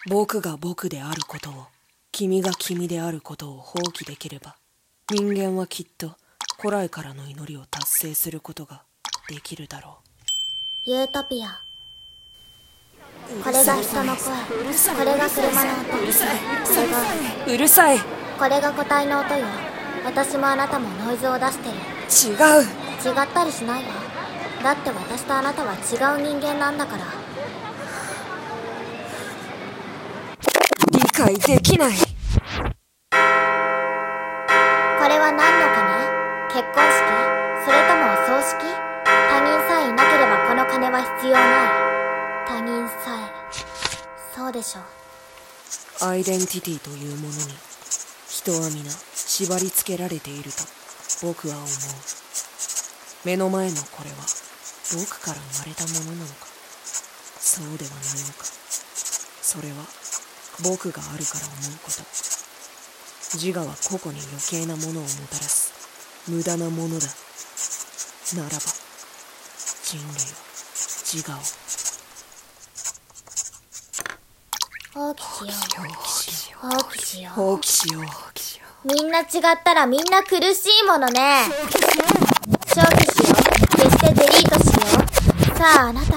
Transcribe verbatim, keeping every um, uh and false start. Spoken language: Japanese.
僕が僕であることを、君が君であることを放棄できれば、人間はきっと古来からの祈りを達成することができるだろう。ユートピア。これが人の声、これが車の音、 うるさい、 これがうるさい、 これが個体の音よ。私もあなたもノイズを出してる。 違う。 違ったりしないわ。だって私とあなたは違う人間なんだから。 理解できない。これは何の鐘？結婚式？それともお葬式？他人さえいなければこの鐘は必要ない。他人さえ、そうでしょう。 アイデンティティというものに人は皆縛り付けられていると僕は思う。目の前のこれは僕から生まれたものなのか、そうではないのか。それは僕があるから思うこと。自我は個々に余計なものをもたらす無駄なものだ。ならば人類は自我を放棄しよう。放棄しよう。 放棄しよう。 みんな違ったらみんな苦しいものね。消去しよう。消してデリートしよう。さああなた